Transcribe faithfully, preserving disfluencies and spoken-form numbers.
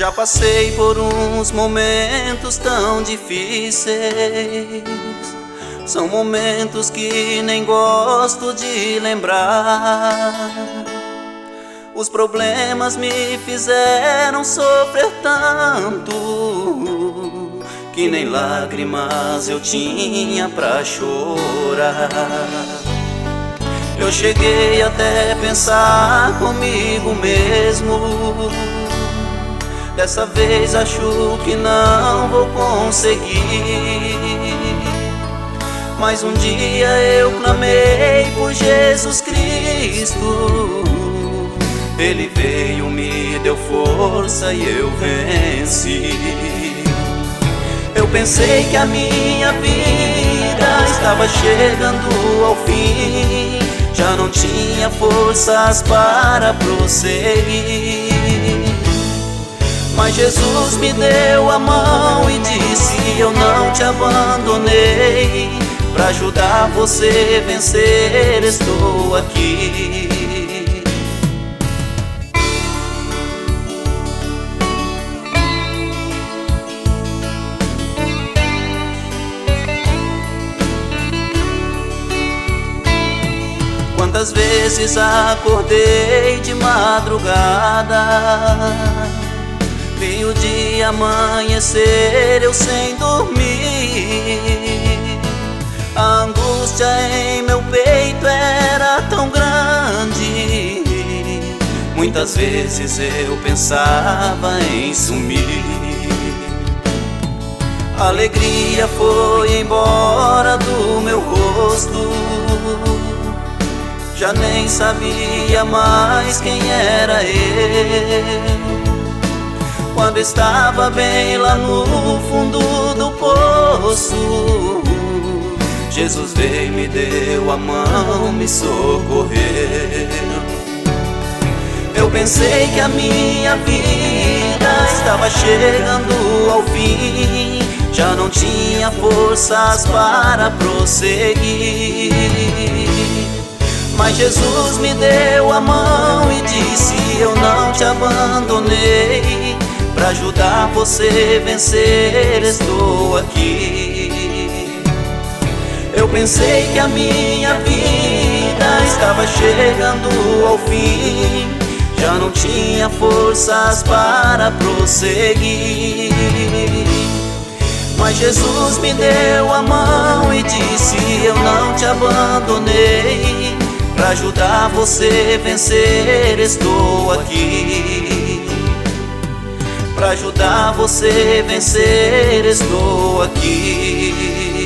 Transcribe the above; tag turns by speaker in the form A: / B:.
A: Já passei por uns momentos tão difíceis. São momentos que nem gosto de lembrar. Os problemas me fizeram sofrer tanto que nem lágrimas eu tinha pra chorar. Eu cheguei até pensar comigo mesmo: dessa vez acho que não vou conseguir. Mas um dia eu clamei por Jesus Cristo. Ele veio, me deu força e eu venci. Eu pensei que a minha vida estava chegando ao fim, já não tinha forças para prosseguir. Mas Jesus me deu a mão e disse: eu não te abandonei. Pra ajudar você a vencer, estou aqui. Quantas vezes acordei de madrugada, vi o dia amanhecer, eu sem dormir. A angústia em meu peito era tão grande, muitas vezes eu pensava em sumir. A alegria foi embora do meu rosto, já nem sabia mais quem era eu. Quando estava bem lá no fundo do poço, Jesus veio, me deu a mão, me socorreu. Eu pensei que a minha vida estava chegando ao fim, já não tinha forças para prosseguir. Mas Jesus me deu a mão e disse: eu não te abandonei. Pra ajudar você a vencer, estou aqui. Eu pensei que a minha vida estava chegando ao fim, já não tinha forças para prosseguir. Mas Jesus me deu a mão e disse: eu não te abandonei. Pra ajudar você a vencer, estou aqui. Pra ajudar você a vencer, estou aqui.